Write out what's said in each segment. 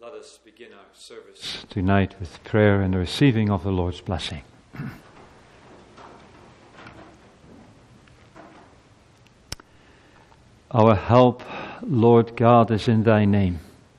Let us begin our service tonight with prayer and the receiving of the Lord's blessing. Our help, Lord God, is in thy name,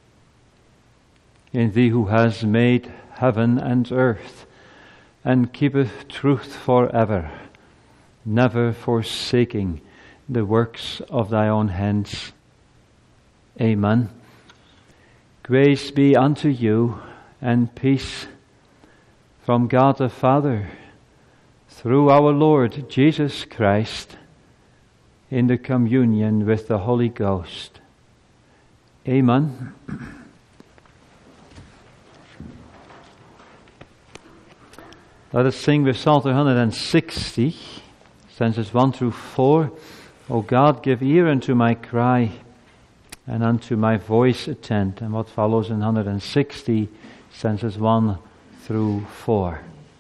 in thee who has made heaven and earth, and keepeth truth forever, never forsaking the works of thy own hands. Amen. Grace be unto you, and peace from God the Father, through our Lord Jesus Christ, in the communion with the Holy Ghost. Amen. Let us sing with Psalter 160, stanzas 1 through 4. O God, give ear unto my cry, and unto my voice attend. And what follows in 160, stanzas 1 through 4.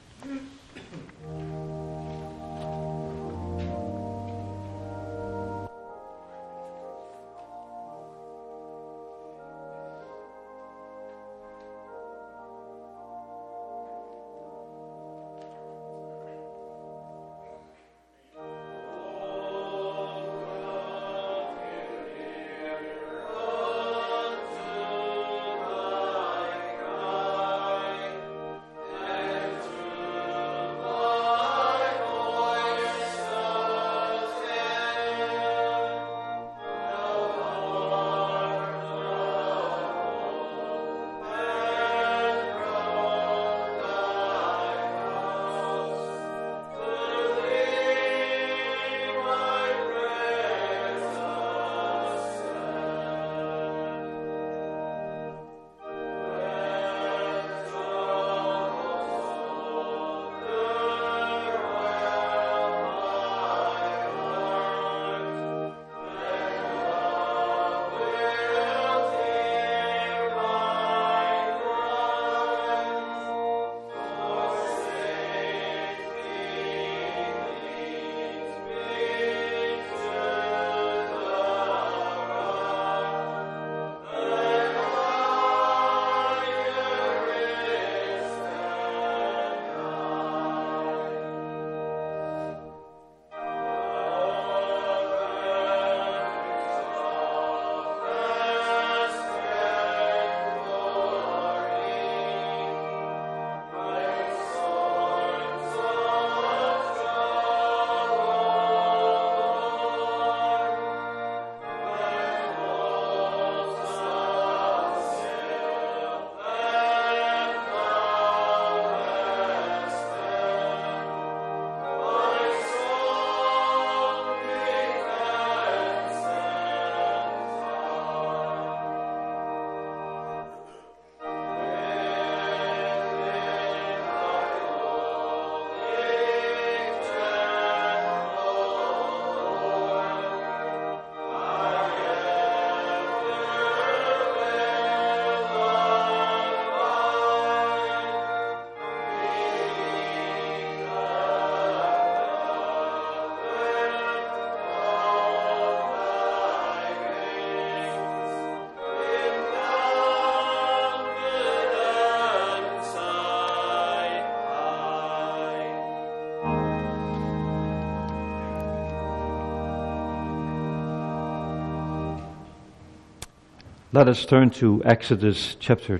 Let us turn to Exodus chapter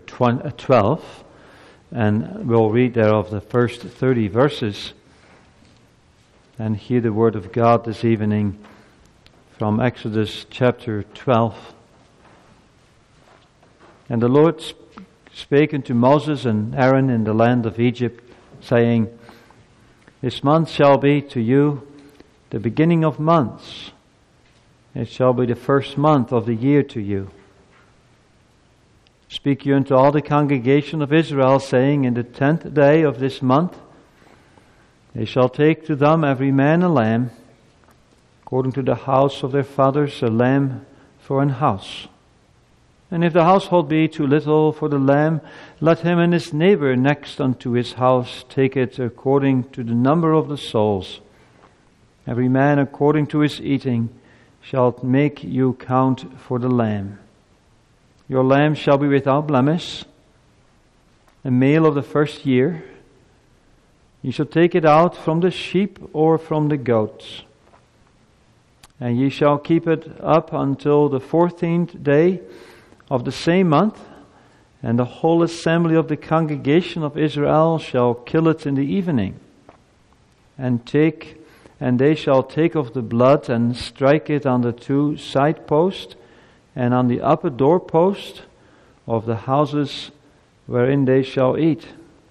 12, and we'll read thereof the first 30 verses, and hear the word of God this evening from Exodus chapter 12. And the Lord spake unto Moses and Aaron in the land of Egypt, saying, This month shall be to you the beginning of months. It shall be the first month of the year to you. Speak you unto all the congregation of Israel, saying, In the 10th day of this month they shall take to them every man a lamb, according to the house of their fathers, a lamb for an house. And if the household be too little for the lamb, let him and his neighbor next unto his house take it according to the number of the souls. Every man according to his eating shall make you count for the lamb. Your lamb shall be without blemish, a male of the first year. Ye shall take it out from the sheep or from the goats. And ye shall keep it up until the 14th day of the same month, and the whole assembly of the congregation of Israel shall kill it in the evening. And they shall take of the blood and strike it on the 2 side posts and on the upper doorpost of the houses wherein they shall eat.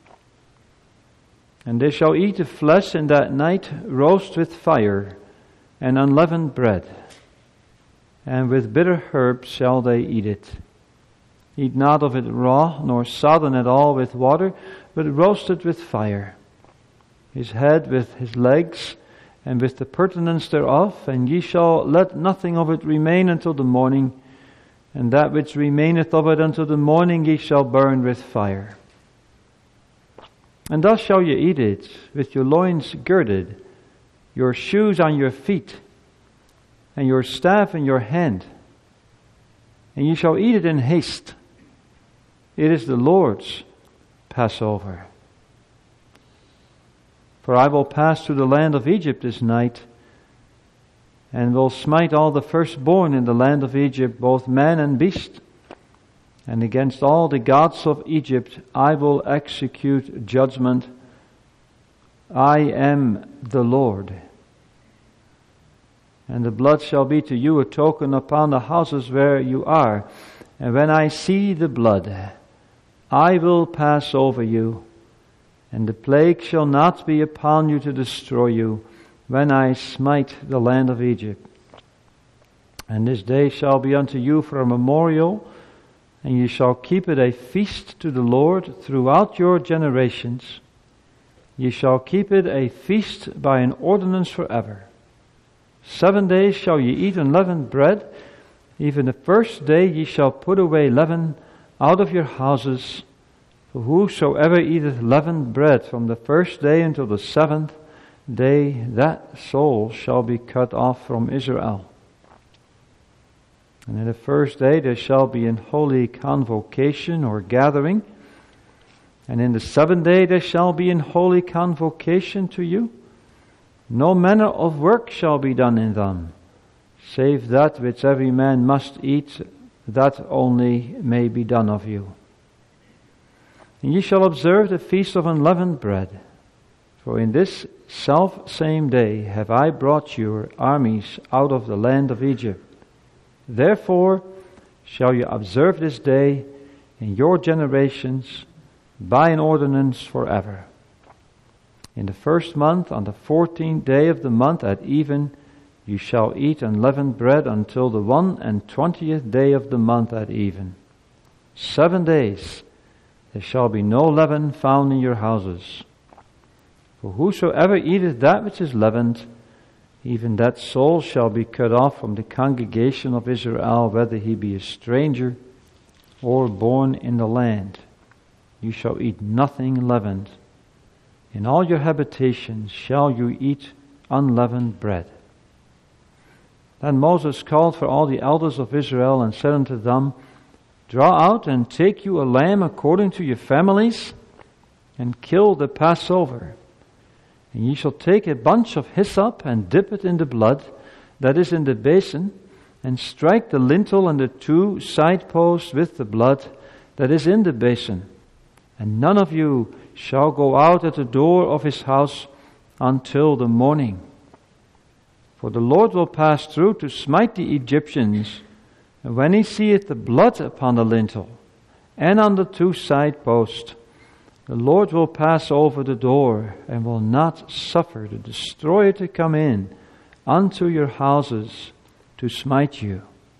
And they shall eat the flesh in that night, roast with fire, and unleavened bread. And with bitter herbs shall they eat it. Eat not of it raw, nor sodden at all with water, but roast it with fire. His head with his legs, and with the purtenance thereof, and ye shall let nothing of it remain until the morning, and that which remaineth of it until the morning ye shall burn with fire. And thus shall ye eat it, with your loins girded, your shoes on your feet, and your staff in your hand. And ye shall eat it in haste. It is the Lord's Passover. For I will pass through the land of Egypt this night, and will smite all the firstborn in the land of Egypt, both man and beast. And against all the gods of Egypt I will execute judgment. I am the Lord. And the blood shall be to you a token upon the houses where you are. And when I see the blood, I will pass over you, and the plague shall not be upon you to destroy you, when I smite the land of Egypt. And this day shall be unto you for a memorial, and ye shall keep it a feast to the Lord throughout your generations. Ye shall keep it a feast by an ordinance forever. 7 days shall ye eat unleavened bread. Even the first day ye shall put away leaven out of your houses. For whosoever eateth leavened bread from the first day until the 7th day, that soul shall be cut off from Israel. And in the first day there shall be an holy convocation or gathering. And in the 7th day there shall be an holy convocation to you. No manner of work shall be done in them, save that which every man must eat, that only may be done of you. And ye shall observe the feast of unleavened bread. For in this self-same day have I brought your armies out of the land of Egypt. Therefore shall you observe this day in your generations by an ordinance forever. In the first month, on the 14th day of the month at even, you shall eat unleavened bread until the 21st day of the month at even. 7 days there shall be no leaven found in your houses. For whosoever eateth that which is leavened, even that soul shall be cut off from the congregation of Israel, whether he be a stranger or born in the land. You shall eat nothing leavened. In all your habitations shall you eat unleavened bread. Then Moses called for all the elders of Israel and said unto them, Draw out and take you a lamb according to your families, and kill the Passover. And ye shall take a bunch of hyssop and dip it in the blood that is in the basin, and strike the lintel and the 2 side posts with the blood that is in the basin. And none of you shall go out at the door of his house until the morning. For the Lord will pass through to smite the Egyptians, and when he seeth the blood upon the lintel and on the 2 side posts, the Lord will pass over the door and will not suffer the destroyer to come in unto your houses to smite you.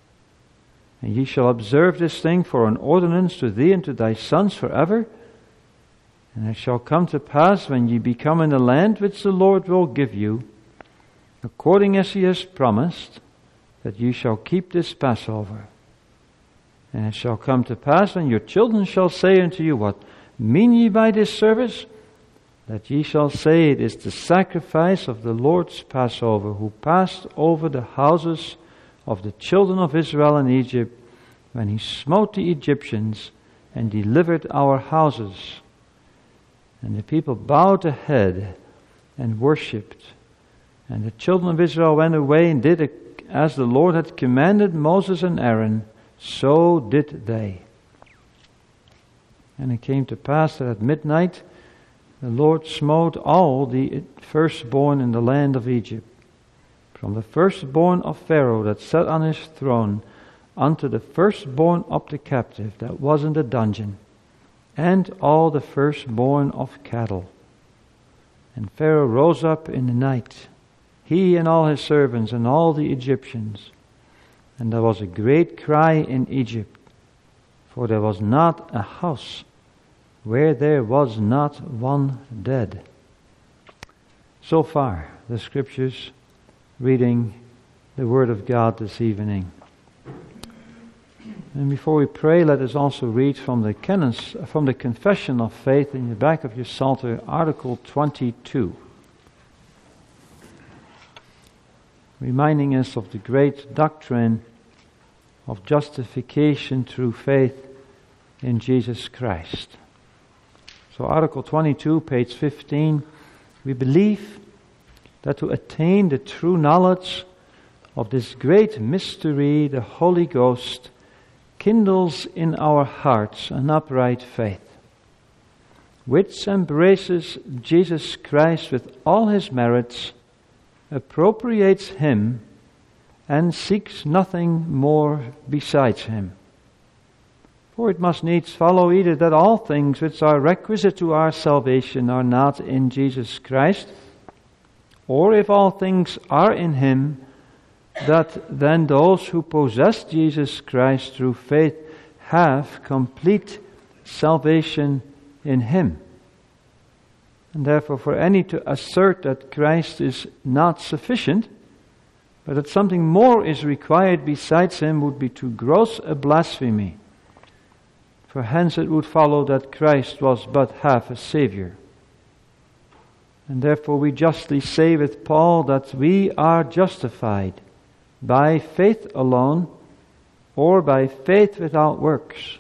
And ye shall observe this thing for an ordinance to thee and to thy sons forever. And it shall come to pass when ye be come in the land which the Lord will give you, according as he has promised, that ye shall keep this Passover. And it shall come to pass when your children shall say unto you, What mean ye by this service? That ye shall say, It is the sacrifice of the Lord's Passover, who passed over the houses of the children of Israel in Egypt, when he smote the Egyptians and delivered our houses. And the people bowed their head and worshipped. And the children of Israel went away and did as the Lord had commanded Moses and Aaron, so did they. And it came to pass that at midnight the Lord smote all the firstborn in the land of Egypt, from the firstborn of Pharaoh that sat on his throne, unto the firstborn of the captive that was in the dungeon, and all the firstborn of cattle. And Pharaoh rose up in the night, he and all his servants and all the Egyptians. And there was a great cry in Egypt, for there was not a house where there was not one dead. So far, the Scriptures, reading the Word of God this evening. And before we pray, let us also read from the Confession of Faith in the back of your Psalter, Article 22. Reminding us of the great doctrine of justification through faith in Jesus Christ. So Article 22, page 15, we believe that to attain the true knowledge of this great mystery, the Holy Ghost kindles in our hearts an upright faith, which embraces Jesus Christ with all his merits, appropriates him, and seeks nothing more besides him. For it must needs follow either that all things which are requisite to our salvation are not in Jesus Christ, or if all things are in him, that then those who possess Jesus Christ through faith have complete salvation in him. And therefore for any to assert that Christ is not sufficient, but that something more is required besides him, would be too gross a blasphemy. For hence it would follow that Christ was but half a Saviour. And therefore we justly say with Paul that we are justified by faith alone, or by faith without works.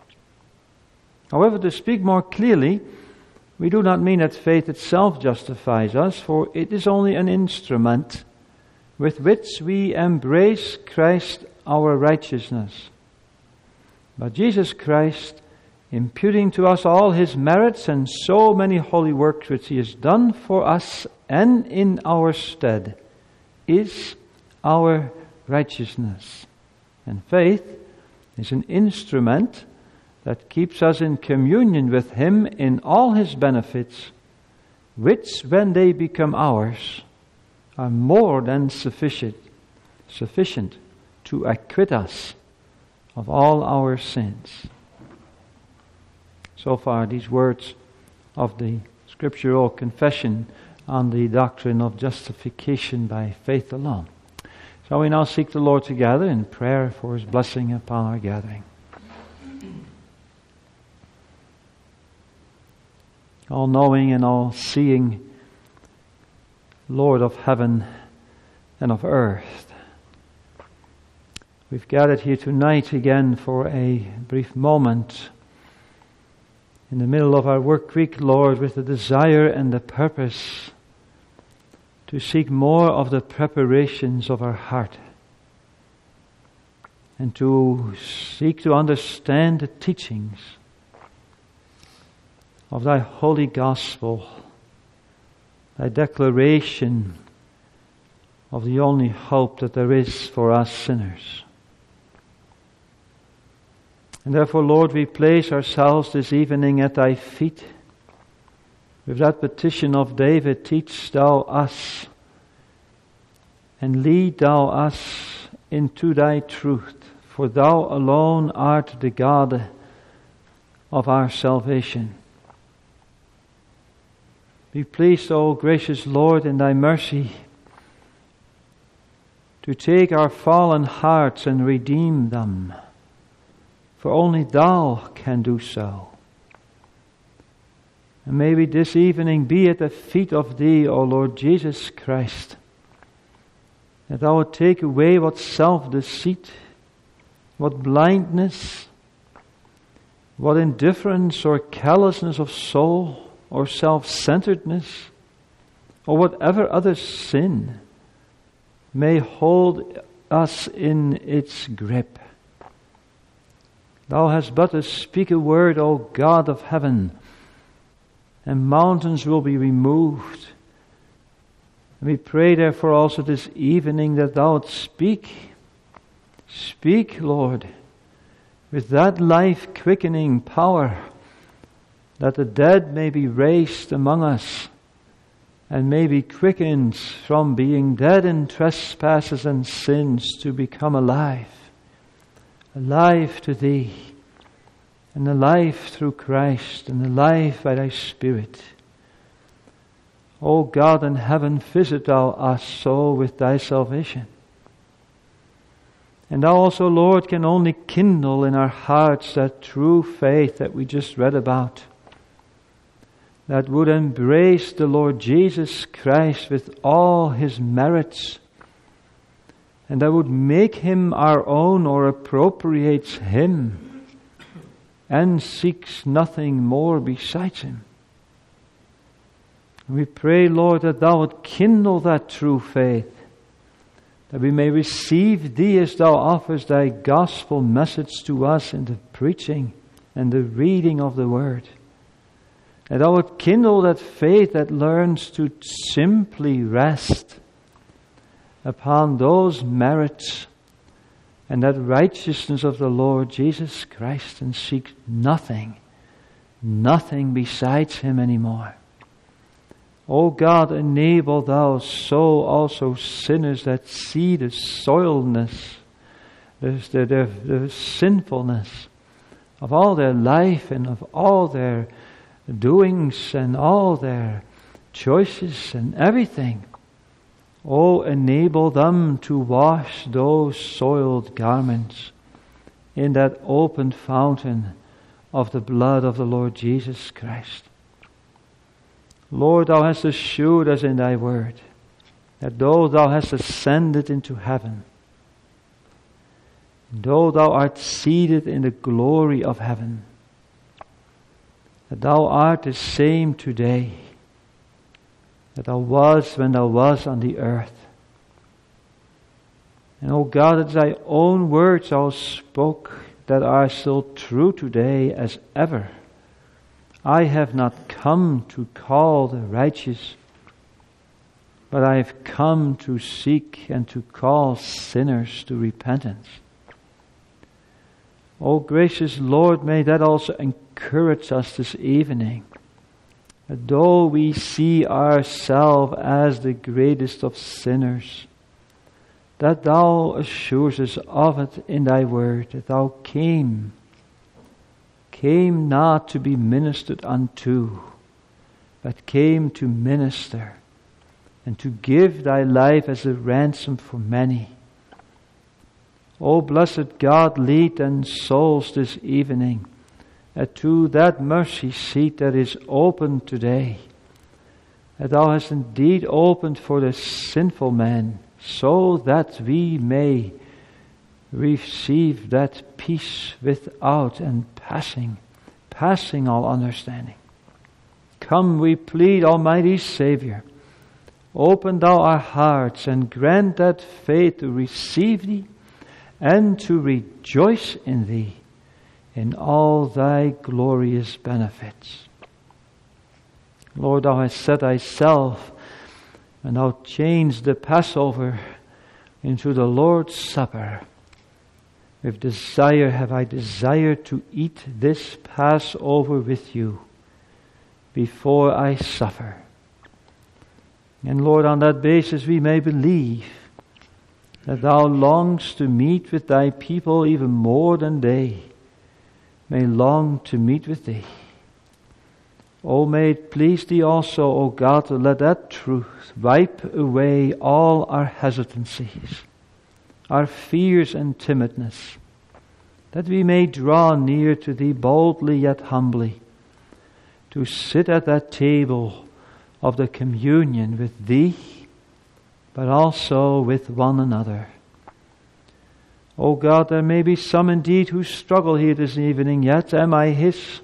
However, to speak more clearly, we do not mean that faith itself justifies us, for it is only an instrument with which we embrace Christ our righteousness. But Jesus Christ, imputing to us all his merits and so many holy works which he has done for us and in our stead, is our righteousness. And faith is an instrument that keeps us in communion with him in all his benefits, which, when they become ours, are more than sufficient to acquit us of all our sins. So far, these words of the scriptural confession on the doctrine of justification by faith alone. Shall we now seek the Lord together in prayer for his blessing upon our gathering? All-knowing and all-seeing Lord of heaven and of earth, we've gathered here tonight again for a brief moment in the middle of our work week, Lord, with the desire and the purpose to seek more of the preparations of our heart and to seek to understand the teachings of thy holy gospel, thy declaration of the only hope that there is for us sinners. And therefore, Lord, we place ourselves this evening at thy feet with that petition of David, teach thou us and lead thou us into thy truth, for thou alone art the God of our salvation. Be pleased, O gracious Lord, in thy mercy, to take our fallen hearts and redeem them, for only thou can do so. And may we this evening be at the feet of thee, O Lord Jesus Christ, that thou would take away what self-deceit, what blindness, what indifference or callousness of soul or self-centeredness or whatever other sin may hold us in its grip. Thou hast but to speak a word, O God of heaven, and mountains will be removed. And we pray therefore also this evening that Thou would speak. Speak, Lord, with that life-quickening power, that the dead may be raised among us and may be quickened from being dead in trespasses and sins to become alive. Alive to Thee, and alive through Christ, and alive by Thy Spirit. O God in heaven, visit Thou us so with Thy salvation. And Thou also, Lord, can only kindle in our hearts that true faith that we just read about, that would embrace the Lord Jesus Christ with all His merits, and that would make Him our own or appropriates Him and seeks nothing more besides Him. We pray, Lord, that Thou would kindle that true faith, that we may receive Thee as Thou offers Thy gospel message to us in the preaching and the reading of the Word. That Thou would kindle that faith that learns to simply rest upon those merits and that righteousness of the Lord Jesus Christ, and seek nothing besides Him anymore. O God, enable Thou so also sinners that see the soiledness, the sinfulness of all their life and of all their doings and all their choices and everything. Oh, enable them to wash those soiled garments in that open fountain of the blood of the Lord Jesus Christ. Lord, Thou hast assured us in Thy word that though Thou hast ascended into heaven, though Thou art seated in the glory of heaven, that Thou art the same today that Thou was when Thou was on the earth. And O God, it's Thy own words Thou spoke that are still true today as ever. I have not come to call the righteous, but I have come to seek and to call sinners to repentance. O gracious Lord, may that also encourage us this evening, that though we see ourselves as the greatest of sinners, that Thou assures us of it in Thy word, that Thou came not to be ministered unto, but came to minister and to give Thy life as a ransom for many. O blessed God, lead and souls this evening to that mercy seat that is open today, that Thou hast indeed opened for the sinful man, so that we may receive that peace without and passing all understanding. Come, we plead, Almighty Savior, open Thou our hearts and grant that faith to receive Thee and to rejoice in Thee in all Thy glorious benefits. Lord, Thou hast set Thyself, and Thou changed the Passover into the Lord's Supper. With desire have I desired to eat this Passover with You before I suffer. And Lord, on that basis we may believe that Thou longest to meet with Thy people even more than they may long to meet with Thee. Oh, may it please Thee also, O God, to let that truth wipe away all our hesitancies, our fears and timidness, that we may draw near to Thee boldly yet humbly, to sit at that table of the communion with Thee, but also with one another. O God, there may be some indeed who struggle here this evening, yet am I His,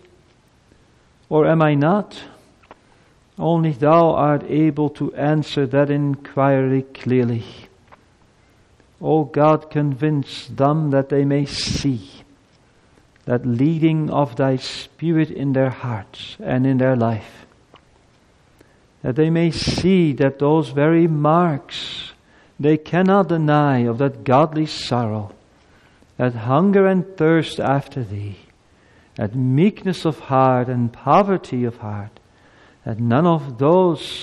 or am I not? Only Thou art able to answer that inquiry clearly. O God, convince them that they may see that leading of Thy Spirit in their hearts and in their life, that they may see that those very marks they cannot deny of that godly sorrow, that hunger and thirst after Thee, that meekness of heart and poverty of heart, that none of those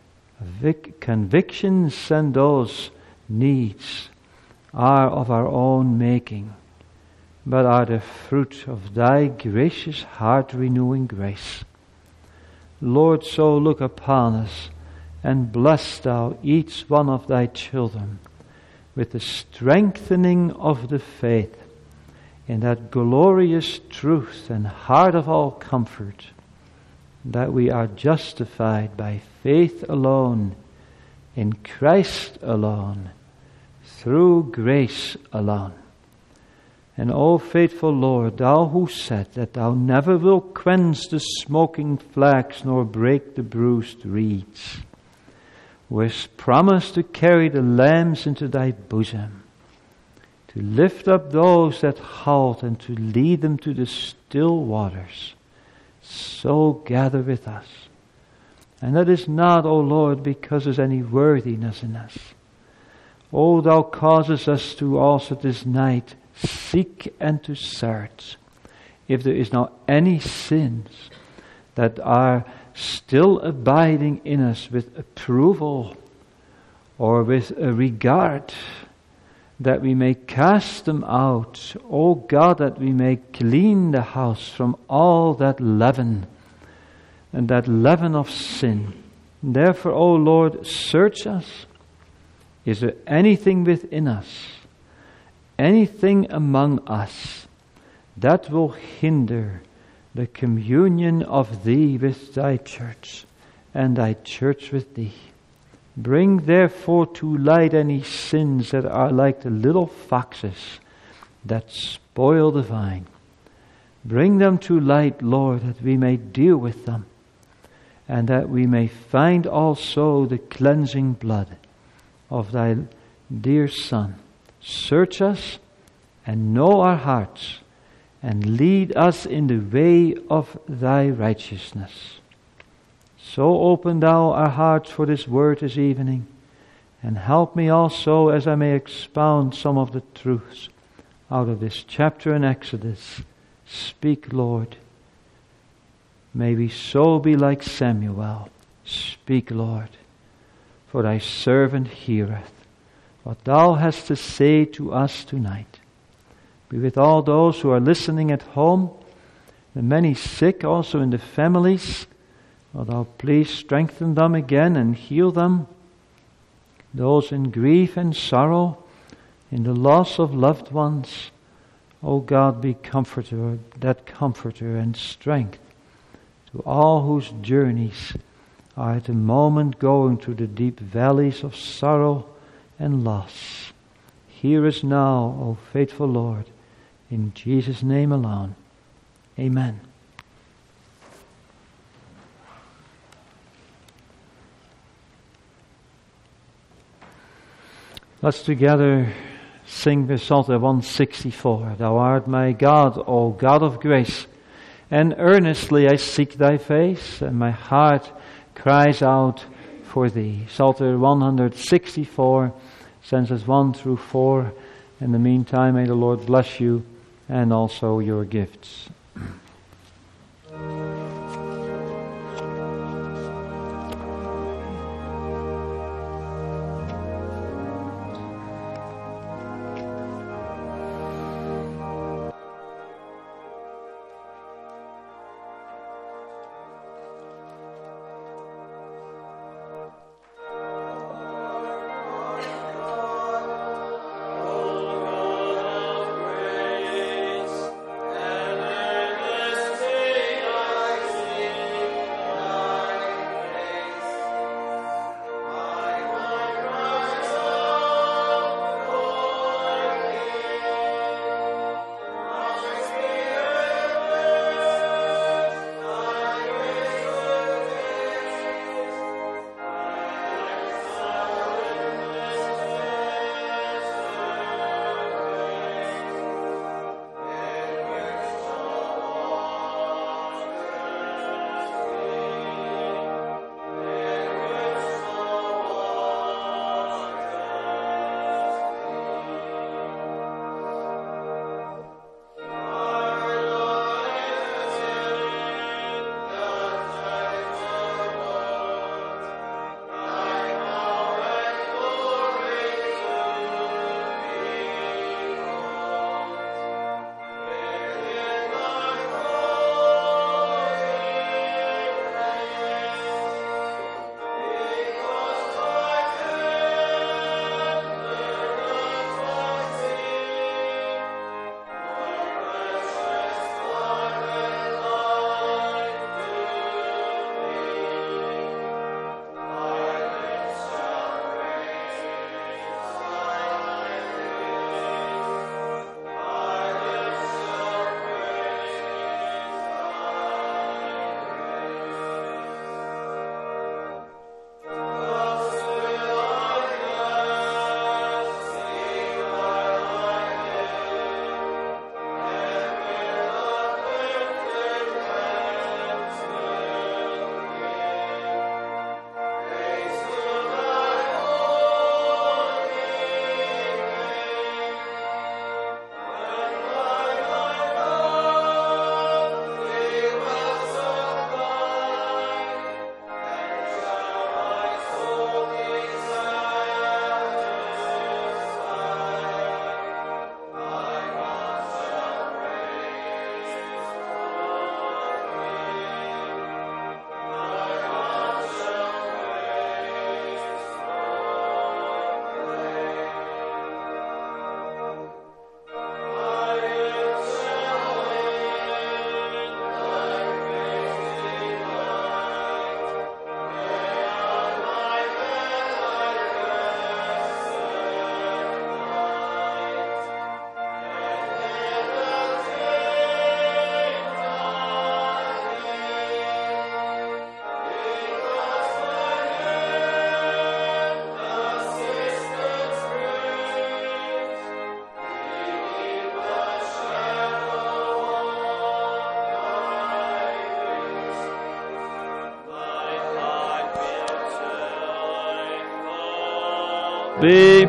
convictions and those needs are of our own making, but are the fruit of Thy gracious heart-renewing grace. Lord, so look upon us, and bless Thou each one of Thy children with the strengthening of the faith in that glorious truth and heart of all comfort, that we are justified by faith alone, in Christ alone, through grace alone. And O faithful Lord, Thou who said that Thou never wilt quench the smoking flax nor break the bruised reeds, who hast promised to carry the lambs into Thy bosom, to lift up those that halt and to lead them to the still waters, so gather with us. And that is not, O Lord, because there's any worthiness in us. O Thou causes us to also this night seek and to search if there is now any sins that are still abiding in us with approval or with a regard, that we may cast them out. O God, that we may clean the house from all that leaven and that leaven of sin. Therefore, O Lord, search us. Is there anything within us, anything among us that will hinder the communion of Thee with Thy church and Thy church with Thee? Bring therefore to light any sins that are like the little foxes that spoil the vine. Bring them to light, Lord, that we may deal with them, and that we may find also the cleansing blood of Thy dear Son. Search us and know our hearts, and lead us in the way of Thy righteousness. So open Thou our hearts for this word this evening, and help me also as I may expound some of the truths out of this chapter in Exodus. Speak, Lord. May we so be like Samuel. Speak, Lord, for Thy servant heareth what Thou hast to say to us tonight. Be with all those who are listening at home, the many sick also in the families. O Thou please strengthen them again and heal them. Those in grief and sorrow, in the loss of loved ones, O God, be that comforter and strength to all whose journeys are at the moment going through the deep valleys of sorrow and loss. Hear us now, O faithful Lord, in Jesus' name alone. Amen. Let's together sing the Psalter 164. Thou art my God, O God of grace, and earnestly I seek Thy face, and my heart cries out for Thee. Psalter 164, stanzas 1 through 4. In the meantime, may the Lord bless you and also your gifts. be.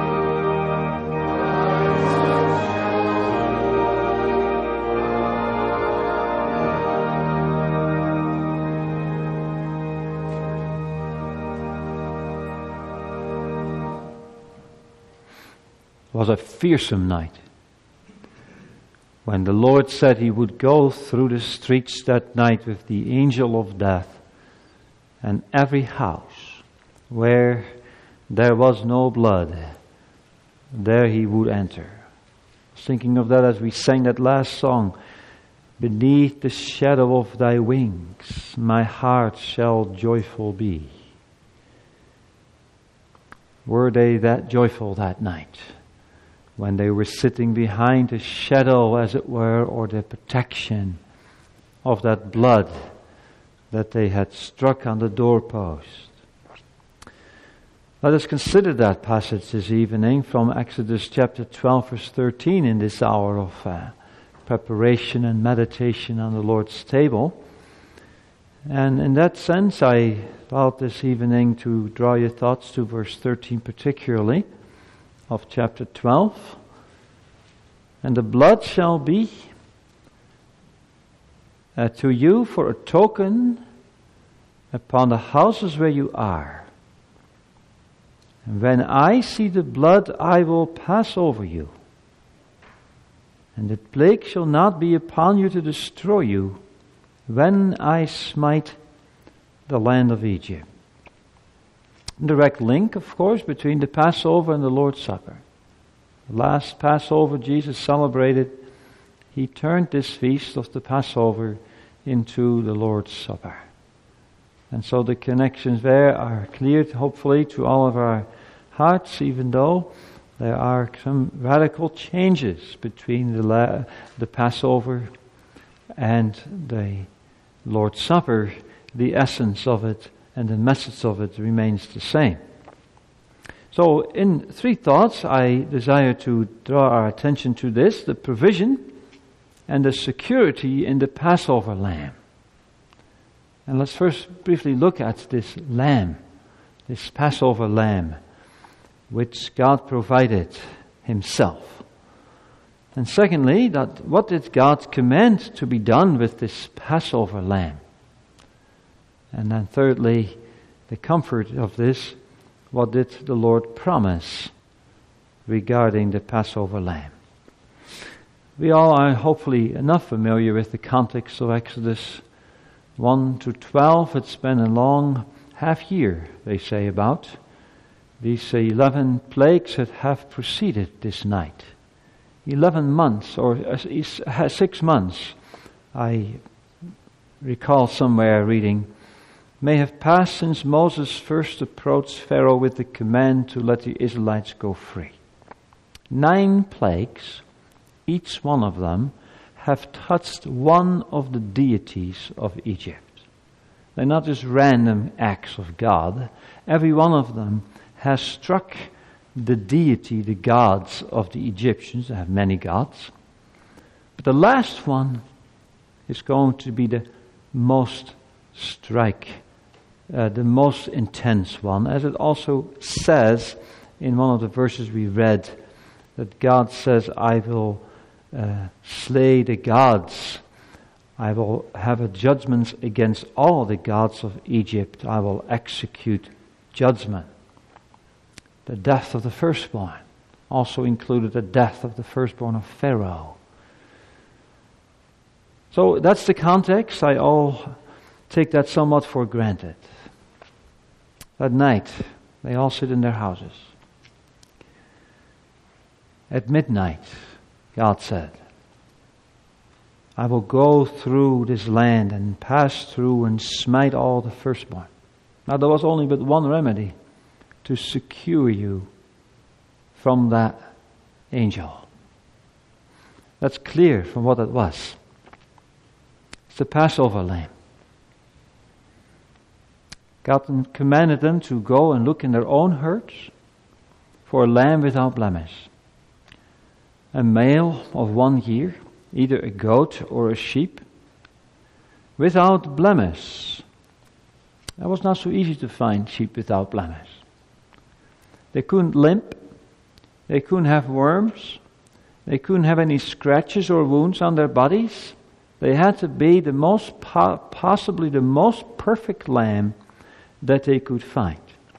It was a fearsome night when the Lord said He would go through the streets that night with the angel of death, and every house where there was no blood, there He would enter. I was thinking of that as we sang that last song. Beneath the shadow of Thy wings, my heart shall joyful be. Were they that joyful that night, when they were sitting behind the shadow, as it were, or the protection of that blood that they had struck on the doorpost? Let us consider that passage this evening from Exodus chapter 12, verse 13, in this hour of preparation and meditation on the Lord's table. And in that sense, I thought this evening to draw your thoughts to verse 13 particularly, of chapter 12. And the blood shall be to you for a token upon the houses where you are. And when I see the blood, I will pass over you. And the plague shall not be upon you to destroy you when I smite the land of Egypt. Direct link, of course, between the Passover and the Lord's Supper. The last Passover Jesus celebrated, He turned this feast of the Passover into the Lord's Supper. And so the connections there are clear, hopefully, to all of our hearts, even though there are some radical changes between the Passover and the Lord's Supper. The essence of it and the message of it remains the same. So in three thoughts, I desire to draw our attention to this: the provision and the security in the Passover lamb. And let's first briefly look at this lamb, this Passover lamb, which God provided Himself. And secondly, that what did God command to be done with this Passover lamb? And then thirdly, the comfort of this, what did the Lord promise regarding the Passover lamb? We all are hopefully enough familiar with the context of Exodus 1 to 12. It's been a long half year, they say, about these 11 plagues that have preceded this night. 11 months, or 6 months, I recall somewhere reading, may have passed since Moses first approached Pharaoh with the command to let the Israelites go free. 9 plagues, each one of them, have touched one of the deities of Egypt. They're not just random acts of God. Every one of them has struck the deity, the gods of the Egyptians. They have many gods. But the last one is going to be the most the most intense one, as it also says in one of the verses we read, that God says, I will slay the gods. I will have a judgment against all the gods of Egypt. I will execute judgment. The death of the firstborn also included the death of the firstborn of Pharaoh. So that's the context. I all take that somewhat for granted. That night, they all sit in their houses. At midnight, God said, I will go through this land and pass through and smite all the firstborn. Now there was only but one remedy to secure you from that angel. That's clear from what it was. It's the Passover lamb. God commanded them to go and look in their own herds for a lamb without blemish, a male of 1 year, either a goat or a sheep, without blemish. It was not so easy to find sheep without blemish. They couldn't limp. They couldn't have worms. They couldn't have any scratches or wounds on their bodies. They had to be the most, possibly the most perfect lamb that they could find.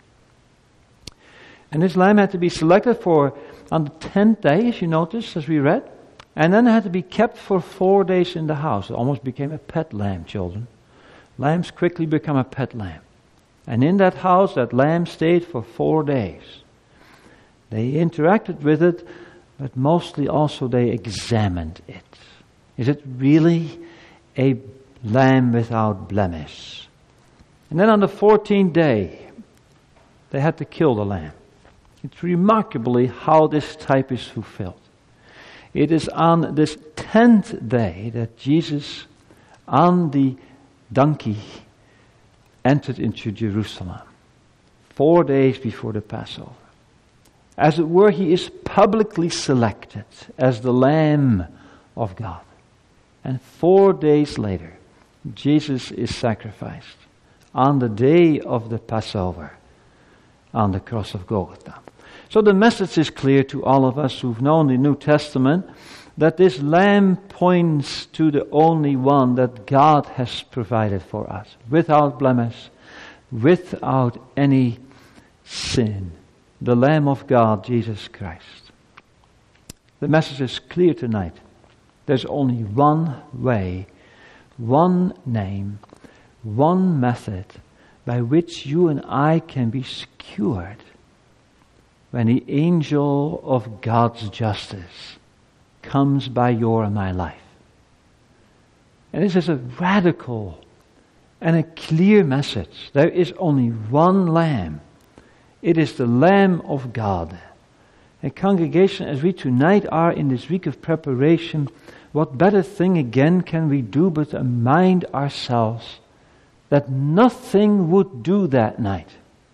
And this lamb had to be selected for on the 10th day, as you notice, as we read. And then it had to be kept for 4 days in the house. It almost became a pet lamb, children. Lambs quickly become a pet lamb. And in that house, that lamb stayed for 4 days. They interacted with it, but mostly also they examined it. Is it really a lamb without blemish? And then on the 14th day, they had to kill the lamb. It's remarkably how this type is fulfilled. It is on this 10th day that Jesus, on the donkey, entered into Jerusalem. 4 days before the Passover. As it were, he is publicly selected as the Lamb of God. And 4 days later, Jesus is sacrificed on the day of the Passover on the cross of Golgotha. So the message is clear to all of us who've known the New Testament that this lamb points to the only one that God has provided for us, without blemish, without any sin. The Lamb of God, Jesus Christ. The message is clear tonight. There's only one way, one name, one method by which you and I can be secured when the angel of God's justice comes by your and my life. And this is a radical and a clear message. There is only one Lamb. It is the Lamb of God. And congregation, as we tonight are in this week of preparation, what better thing again can we do but remind ourselves that nothing would do that night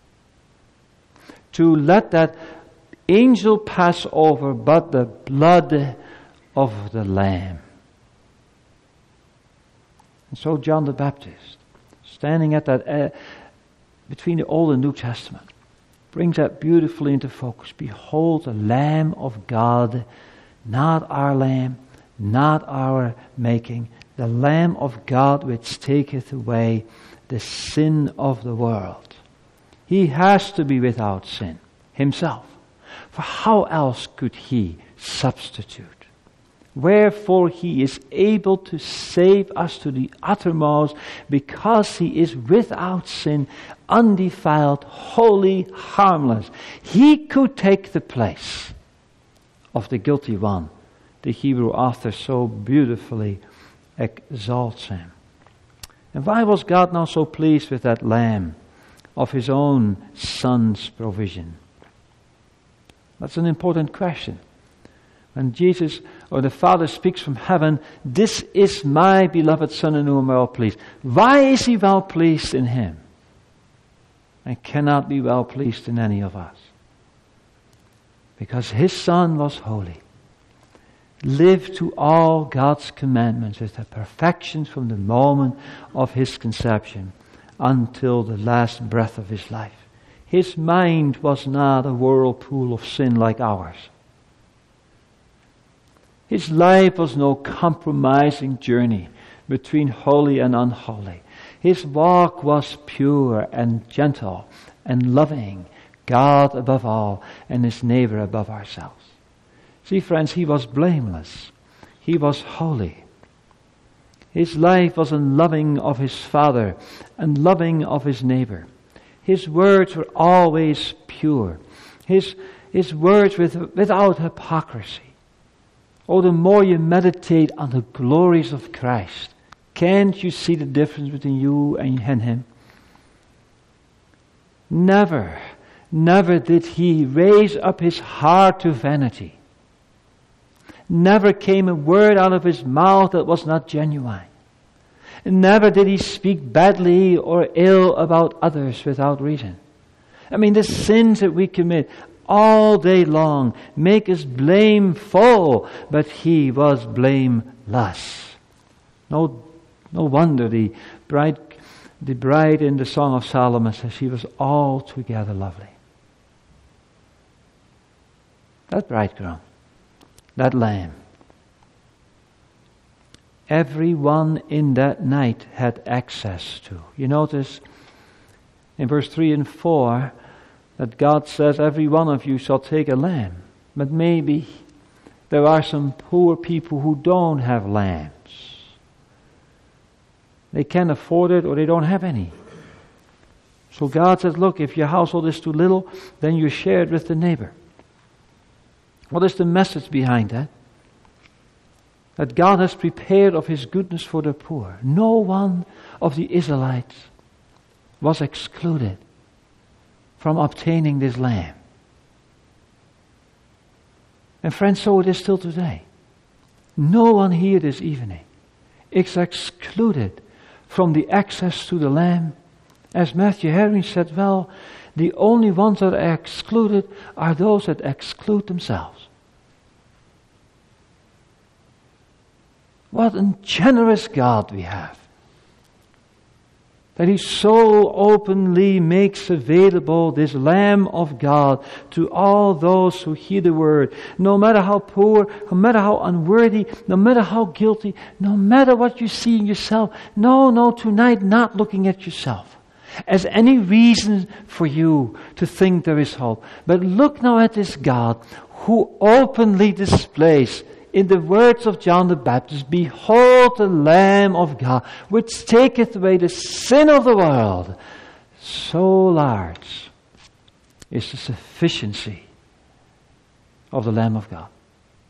to let that angel pass over but the blood of the Lamb. And so John the Baptist, standing at that between the Old and New Testament, brings that beautifully into focus. Behold the Lamb of God, not our lamb, not our making, the Lamb of God which taketh away the sin of the world. He has to be without sin himself. For how else could he substitute? Wherefore he is able to save us to the uttermost, because he is without sin, undefiled, holy, harmless. He could take the place of the guilty one. The Hebrew author so beautifully exalts him. And why was God now so pleased with that lamb of his own son's provision? That's an important question. When Jesus or the Father speaks from heaven, this is my beloved Son in whom I am well pleased. Why is he well pleased in him? And cannot be well pleased in any of us. Because his Son was holy. Lived to all God's commandments with the perfections from the moment of his conception until the last breath of his life. His mind was not a whirlpool of sin like ours. His life was no compromising journey between holy and unholy. His walk was pure and gentle and loving, God above all and his neighbor above ourselves. See, friends, he was blameless. He was holy. His life was in loving of his Father and loving of his neighbor. His words were always pure. His words without hypocrisy. Oh, the more you meditate on the glories of Christ, can't you see the difference between you and him? Never did he raise up his heart to vanity. Never came a word out of his mouth that was not genuine. Never did he speak badly or ill about others without reason. I mean, the sins that we commit all day long make us blameful, but he was blameless. No wonder the bride in the Song of Solomon says she was altogether lovely. that bridegroom, that lamb. Everyone in that night had access to. You notice in verse 3 and 4 that God says, every one of you shall take a lamb. But maybe there are some poor people who don't have lambs. They can't afford it or they don't have any. So God says, look, if your household is too little, then you share it with the neighbor. What is the message behind that? That God has prepared of His goodness for the poor. No one of the Israelites was excluded from obtaining this lamb. And friends, so it is still today. No one here this evening is excluded from the access to the lamb. As Matthew Henry said, well, the only ones that are excluded are those that exclude themselves. What a generous God we have. That He so openly makes available this Lamb of God to all those who hear the word. No matter how poor, no matter how unworthy, no matter how guilty, no matter what you see in yourself. No, tonight not looking at yourself as any reason for you to think there is hope. But look now at this God who openly displays, in the words of John the Baptist, behold the Lamb of God, which taketh away the sin of the world. So large is the sufficiency of the Lamb of God.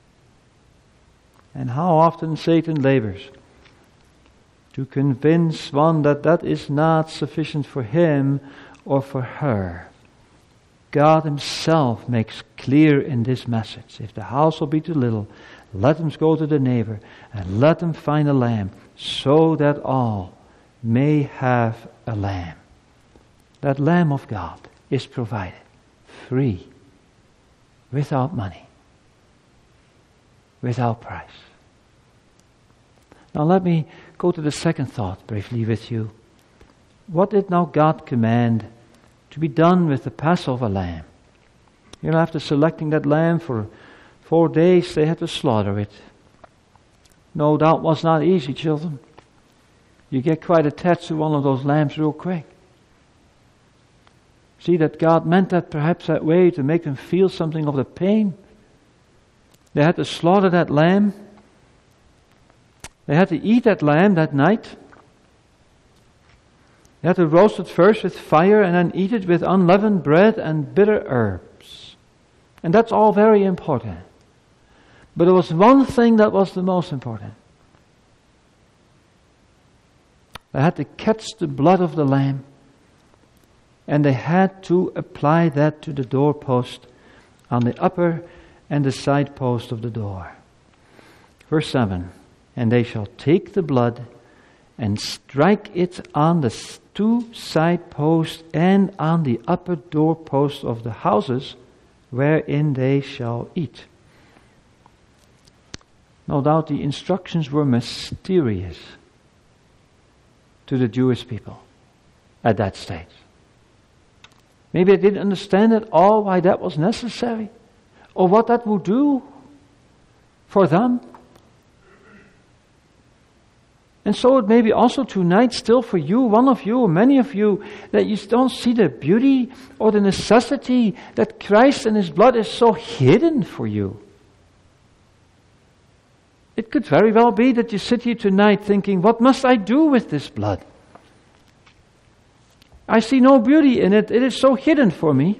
And how often Satan labors to convince one that that is not sufficient for him or for her. God Himself makes clear in this message, if the house will be too little, let them go to the neighbor and let them find a lamb so that all may have a lamb. That Lamb of God is provided free, without money, without price. Now let me go to the second thought briefly with you. What did now God command to be done with the Passover lamb? You know, after selecting that lamb for 4 days, they had to slaughter it. No doubt was not easy, children. You get quite attached to one of those lambs real quick. See that God meant that perhaps that way to make them feel something of the pain. They had to slaughter that lamb. They had to eat that lamb that night. They had to roast it first with fire and then eat it with unleavened bread and bitter herbs. And that's all very important. But there was one thing that was the most important. They had to catch the blood of the lamb and they had to apply that to the doorpost on the upper and the side post of the door. Verse 7, and they shall take the blood and strike it on the 2 side posts and on the upper doorpost of the houses wherein they shall eat. No doubt the instructions were mysterious to the Jewish people at that stage. Maybe they didn't understand at all why that was necessary or what that would do for them. And so it may be also tonight still for you, one of you or many of you, that you don't see the beauty or the necessity that Christ and His blood is so hidden for you. It could very well be that you sit here tonight thinking, what must I do with this blood? I see no beauty in it. It is so hidden for me.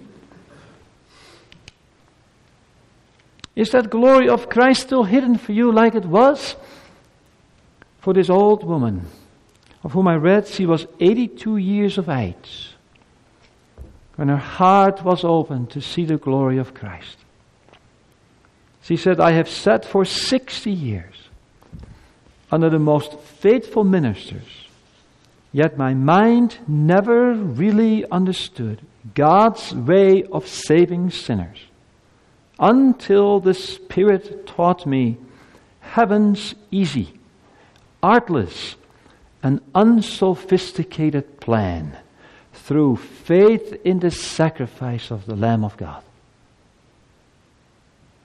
Is that glory of Christ still hidden for you like it was for this old woman, of whom I read she was 82 years of age, when her heart was opened to see the glory of Christ? She said, I have sat for 60 years under the most faithful ministers, yet my mind never really understood God's way of saving sinners until the Spirit taught me heaven's easy, artless, and unsophisticated plan through faith in the sacrifice of the Lamb of God.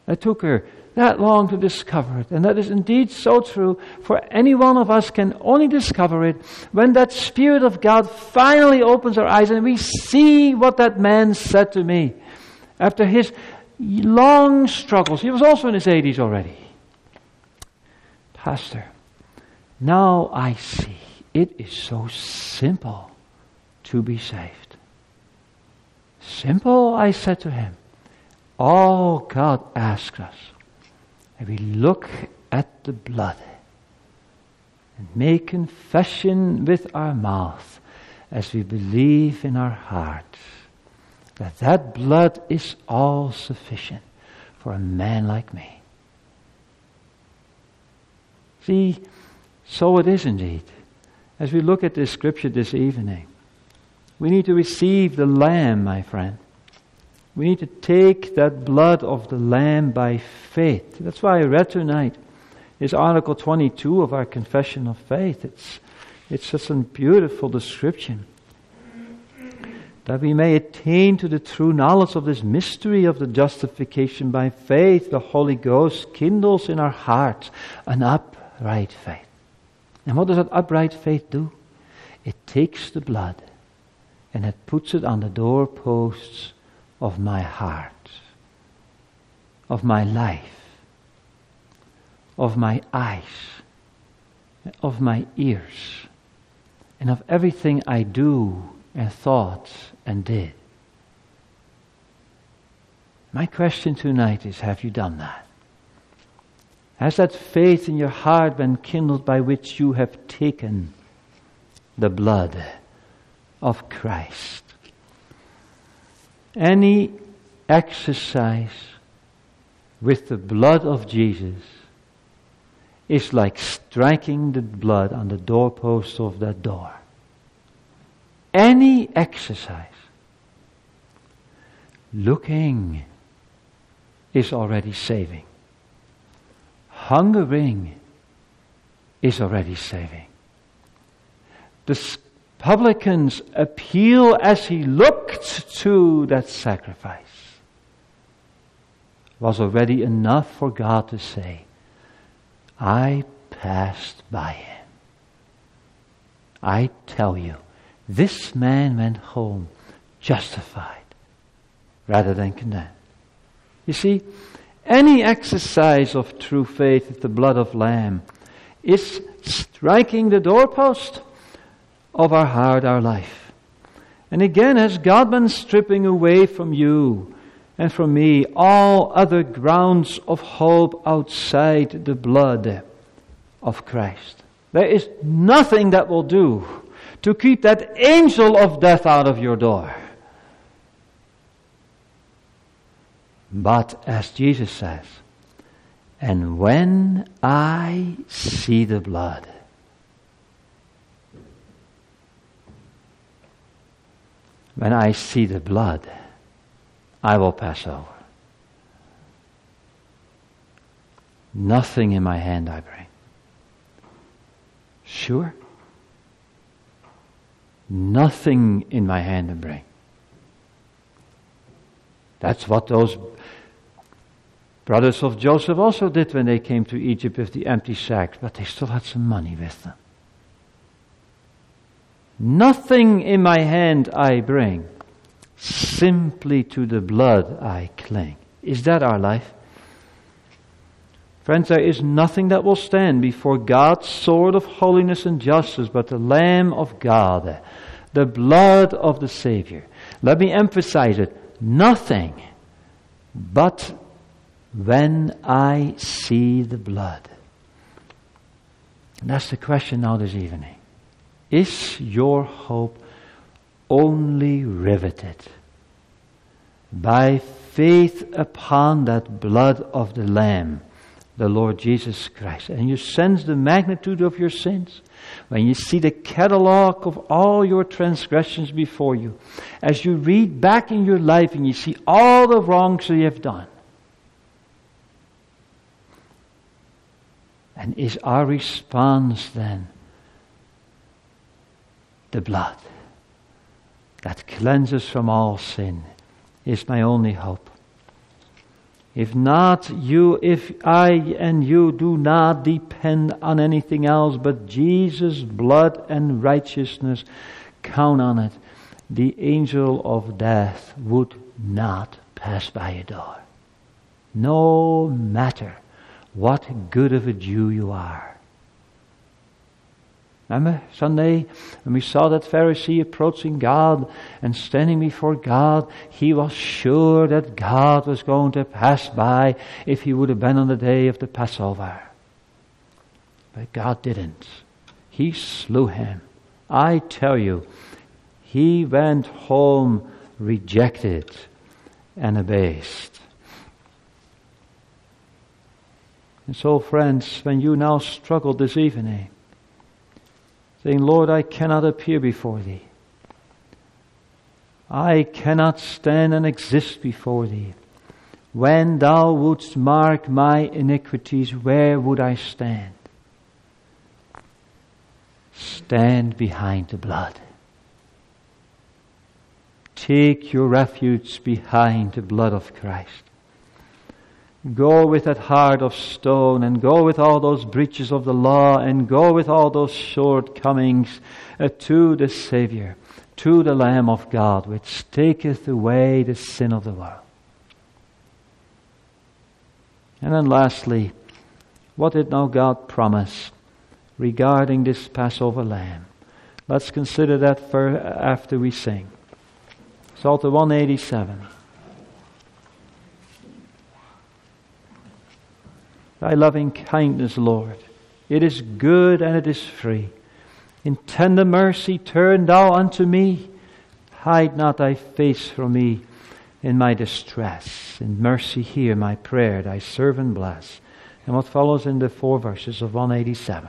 It took her that long to discover it. And that is indeed so true, for any one of us can only discover it when that Spirit of God finally opens our eyes and we see what that man said to me after his long struggles. He was also in his 80s already. Pastor, now I see it is so simple to be saved. Simple, I said to him. All God asks us, and we look at the blood and make confession with our mouth as we believe in our heart that blood is all sufficient for a man like me. See, so it is indeed. As we look at this scripture this evening, we need to receive the Lamb, my friend. We need to take that blood of the Lamb by faith. That's why I read tonight is Article 22 of our Confession of Faith. It's such a beautiful description. That we may attain to the true knowledge of this mystery of the justification by faith, the Holy Ghost kindles in our hearts an upright faith. And what does that upright faith do? It takes the blood and it puts it on the doorposts of my heart, of my life, of my eyes, of my ears, and of everything I do and thought and did. My question tonight is, have you done that? Has that faith in your heart been kindled by which you have taken the blood of Christ? Any exercise with the blood of Jesus is like striking the blood on the doorpost of that door. Any exercise. Looking is already saving. Hungering is already saving. The publican's appeal as he looked to that sacrifice was already enough for God to say, I passed by him. I tell you, this man went home justified rather than condemned. You see, any exercise of true faith with the blood of Lamb is striking the doorpost of our heart, our life. And again, has God been stripping away from you and from me all other grounds of hope outside the blood of Christ? There is nothing that will do to keep that angel of death out of your door. But as Jesus says, and when I see the blood, when I see the blood, I will pass over. Nothing in my hand I bring. Sure? Nothing in my hand to bring. That's what those brothers of Joseph also did when they came to Egypt with the empty sacks, but they still had some money with them. Nothing in my hand I bring, simply to the blood I cling. Is that our life? Friends, there is nothing that will stand before God's sword of holiness and justice but the Lamb of God, the blood of the Savior. Let me emphasize it. Nothing but when I see the blood. And that's the question now this evening. Is your hope only riveted by faith upon that blood of the Lamb, the Lord Jesus Christ? And you sense the magnitude of your sins when you see the catalog of all your transgressions before you, as you read back in your life and you see all the wrongs that you have done. And is our response then the blood that cleanses from all sin is my only hope? If I and you do not depend on anything else but Jesus' blood and righteousness, count on it, the angel of death would not pass by your door. No matter what good of a Jew you are. Remember Sunday when we saw that Pharisee approaching God and standing before God, he was sure that God was going to pass by if he would have been on the day of the Passover. But God didn't. He slew him. I tell you, he went home rejected and abased. And so, friends, when you now struggle this evening, saying, Lord, I cannot appear before Thee. I cannot stand and exist before Thee. When Thou wouldst mark my iniquities, where would I stand? Stand behind the blood. Take your refuge behind the blood of Christ. Go with that heart of stone, and go with all those breaches of the law, and go with all those shortcomings to the Savior, to the Lamb of God, which taketh away the sin of the world. And then lastly, what did now God promise regarding this Passover lamb? Let's consider that after we sing. Psalter 187. Thy loving kindness, Lord, it is good and it is free. In tender mercy turn Thou unto me. Hide not Thy face from me in my distress. In mercy hear my prayer, Thy servant bless. And what follows in the 4 verses of 187.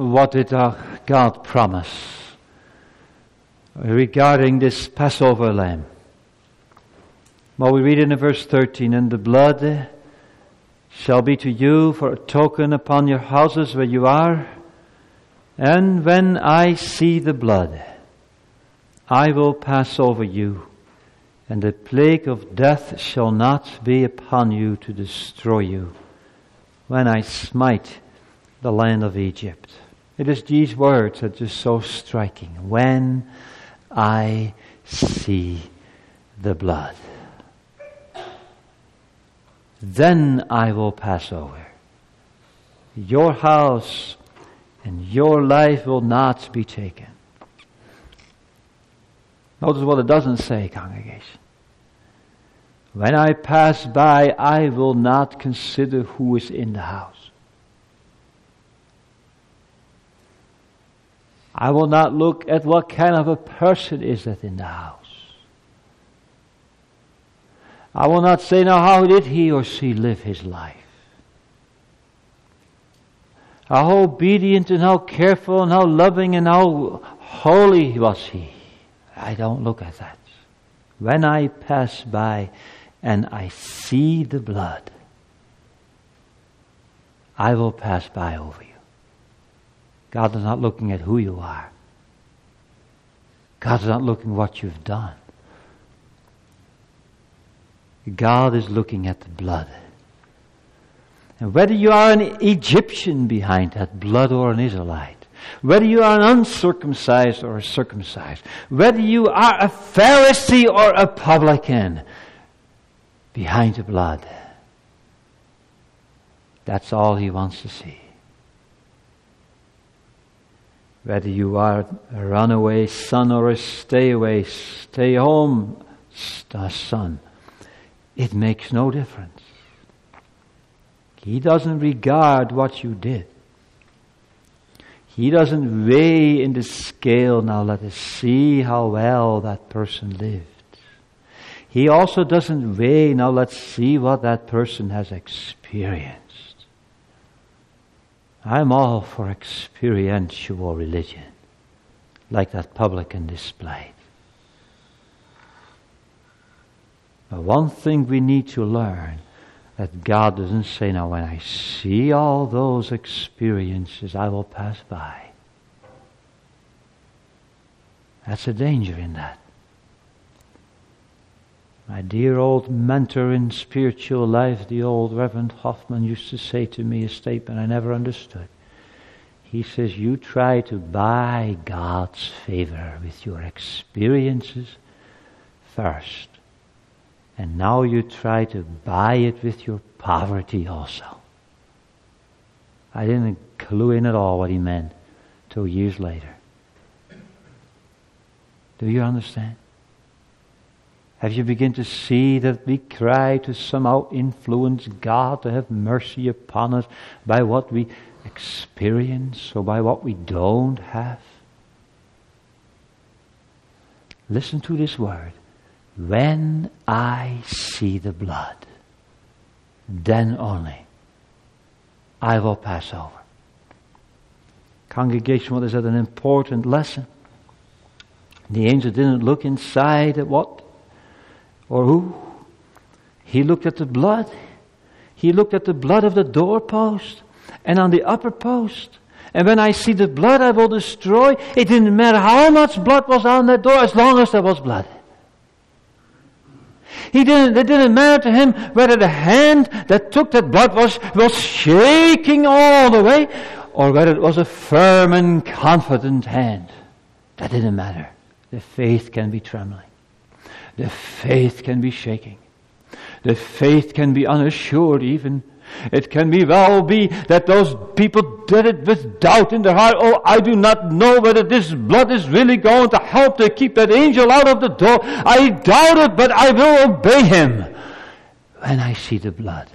what did God promise regarding this Passover lamb? Well, we read in verse 13, and the blood shall be to you for a token upon your houses where you are. And when I see the blood, I will pass over you, and the plague of death shall not be upon you to destroy you, when I smite the land of Egypt. It is these words that are just so striking. When I see the blood, then I will pass over. Your house and your life will not be taken. Notice what it doesn't say, congregation. When I pass by, I will not consider who is in the house. I will not look at what kind of a person is that in the house. I will not say, now how did he or she live his life? How obedient and how careful and how loving and how holy was he? I don't look at that. When I pass by and I see the blood, I will pass by over you. God is not looking at who you are. God is not looking at what you've done. God is looking at the blood. And whether you are an Egyptian behind that blood or an Israelite, whether you are an uncircumcised or a circumcised, whether you are a Pharisee or a publican behind the blood, that's all he wants to see. Whether you are a runaway son or a stay home son, it makes no difference. He doesn't regard what you did. He doesn't weigh in the scale, now let us see how well that person lived. He also doesn't weigh, now let's see what that person has experienced. I'm all for experiential religion, like that publican displayed. But one thing we need to learn, that God doesn't say, now when I see all those experiences, I will pass by. That's a danger in that. My dear old mentor in spiritual life, the old Reverend Hoffman, used to say to me a statement I never understood. He says, you try to buy God's favor with your experiences first. And now you try to buy it with your poverty also. I didn't clue in at all what he meant till years later. Do you understand? Have you begun to see that we try to somehow influence God to have mercy upon us by what we experience or by what we don't have? Listen to this word. When I see the blood, then only I will pass over. Congregation, what is that? An important lesson. The angel didn't look inside at what or who. He looked at the blood. He looked at the blood of the doorpost and on the upper post. And when I see the blood, I will destroy. It didn't matter how much blood was on that door, as long as there was blood. It didn't matter to him whether the hand that took that blood was shaking all the way, or whether it was a firm and confident hand. That didn't matter. The faith can be trembling. The faith can be shaking. The faith can be unassured even. It can well be that those people did it with doubt in their heart. Oh, I do not know whether this blood is really going to help to keep that angel out of the door. I doubt it, but I will obey him when I see the blood.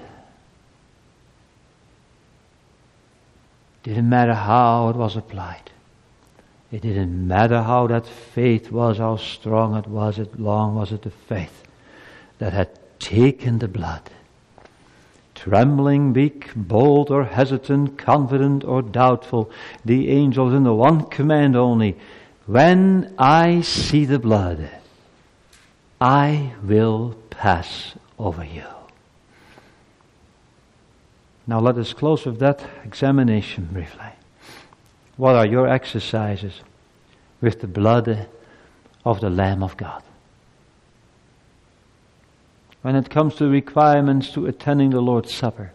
Didn't matter how it was applied. It didn't matter how that faith was, how strong it was, how long was it the faith that had taken the blood, trembling beak, bold or hesitant, confident or doubtful, the angels in the one command only, when I see the blood, I will pass over you. Now let us close with that examination briefly. What are your exercises with the blood of the Lamb of God? When it comes to requirements to attending the Lord's Supper,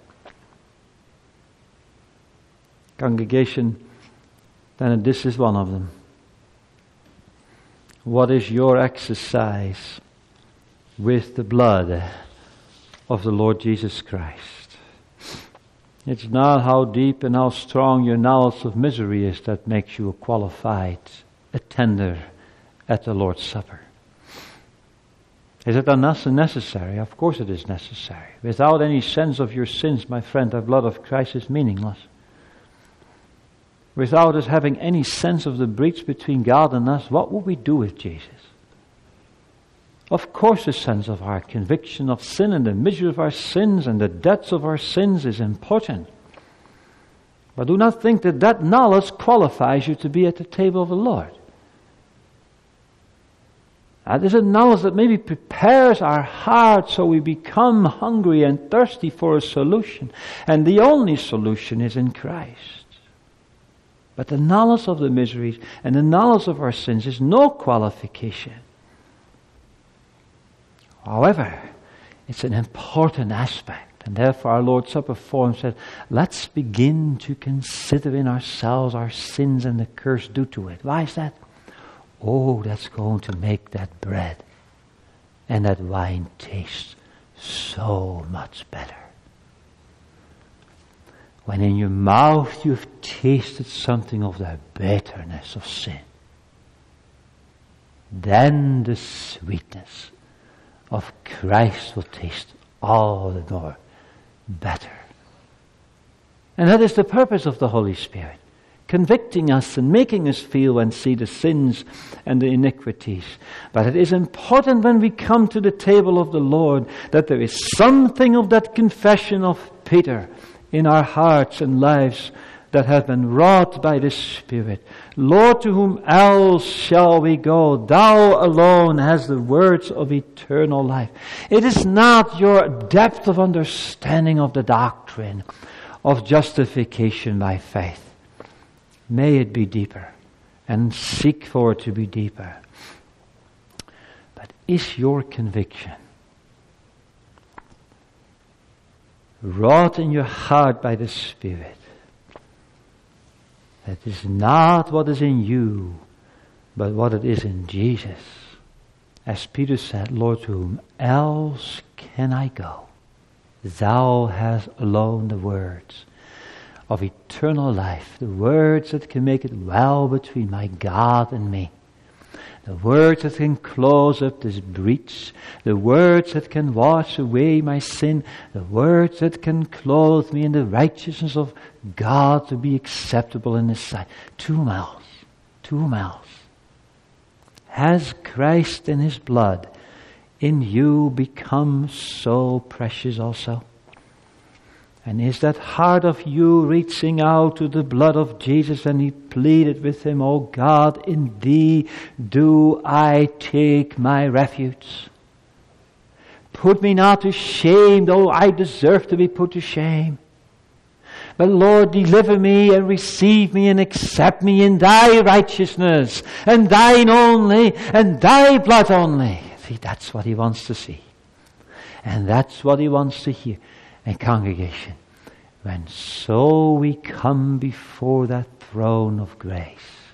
congregation, then this is one of them. What is your exercise with the blood of the Lord Jesus Christ? It's not how deep and how strong your knowledge of misery is that makes you a qualified attender at the Lord's Supper. Is it unnecessary? Of course it is necessary. Without any sense of your sins, my friend, the blood of Christ is meaningless. Without us having any sense of the breach between God and us, what would we do with Jesus? Of course the sense of our conviction of sin and the misery of our sins and the depths of our sins is important. But do not think that that knowledge qualifies you to be at the table of the Lord. That is a knowledge that maybe prepares our hearts so we become hungry and thirsty for a solution. And the only solution is in Christ. But the knowledge of the miseries and the knowledge of our sins is no qualification. However, it's an important aspect. And therefore our Lord's Supper form said, let's begin to consider in ourselves our sins and the curse due to it. Why is that? Oh, that's going to make that bread and that wine taste so much better. When in your mouth you've tasted something of the bitterness of sin, then the sweetness of Christ will taste all the more better. And that is the purpose of the Holy Spirit, convicting us and making us feel and see the sins and the iniquities. But it is important when we come to the table of the Lord that there is something of that confession of Peter in our hearts and lives that have been wrought by the Spirit. Lord, to whom else shall we go? Thou alone hast the words of eternal life. It is not your depth of understanding of the doctrine of justification by faith. May it be deeper, and seek for it to be deeper. But is your conviction wrought in your heart by the Spirit? That is not what is in you, but what it is in Jesus. As Peter said, Lord, to whom else can I go? Thou hast alone the words of eternal life, the words that can make it well between my God and me, the words that can close up this breach, the words that can wash away my sin, the words that can clothe me in the righteousness of God to be acceptable in His sight. To whom else? To whom else? Has Christ in His blood in you become so precious also? And is that heart of you reaching out to the blood of Jesus, and he pleaded with him, O God, in thee do I take my refuge. Put me not to shame, though I deserve to be put to shame. But Lord, deliver me and receive me and accept me in thy righteousness, and thine only, and thy blood only. See, that's what he wants to see. And that's what he wants to hear. And congregation, when so we come before that throne of grace,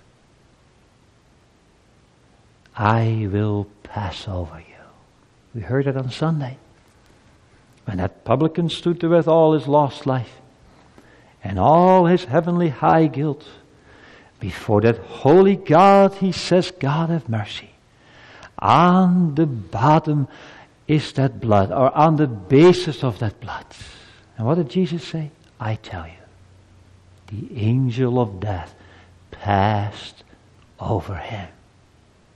I will pass over you. We heard it on Sunday. When that publican stood there with all his lost life and all his heavenly high guilt, before that holy God, he says, God have mercy. On the bottom is that blood, or on the basis of that blood. And what did Jesus say? I tell you, the angel of death passed over him.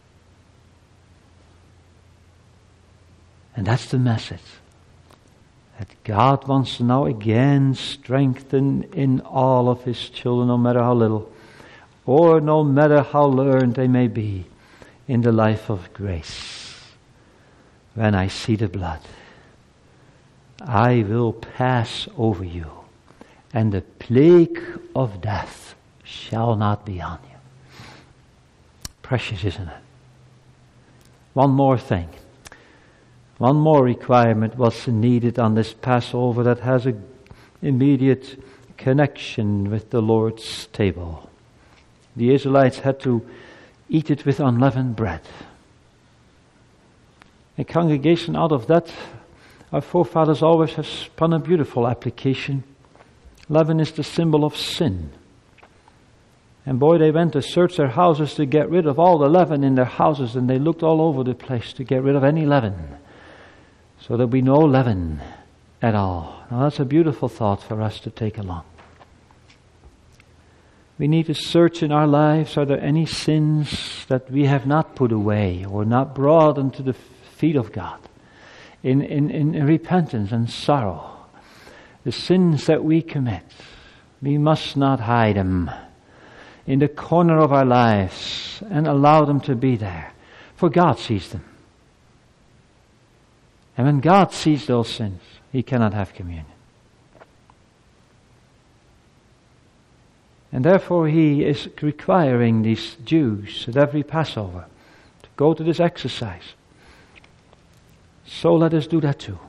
And that's the message that God wants to now again strengthen in all of His children, no matter how little, or no matter how learned they may be in the life of grace. When I see the blood, I will pass over you, and the plague of death shall not be on you. Precious, isn't it? One more thing. One more requirement was needed on this Passover that has an immediate connection with the Lord's table. The Israelites had to eat it with unleavened bread. A congregation out of that, our forefathers always have spun a beautiful application. Leaven is the symbol of sin. And boy, they went to search their houses to get rid of all the leaven in their houses, and they looked all over the place to get rid of any leaven, so there'll be no leaven at all. Now that's a beautiful thought for us to take along. We need to search in our lives, are there any sins that we have not put away or not brought into the feet of God in repentance and sorrow? The sins that we commit, we must not hide them in the corner of our lives and allow them to be there, for God sees them. And when God sees those sins, He cannot have communion. And therefore He is requiring these Jews at every Passover to go to this exercise. So let us do that too.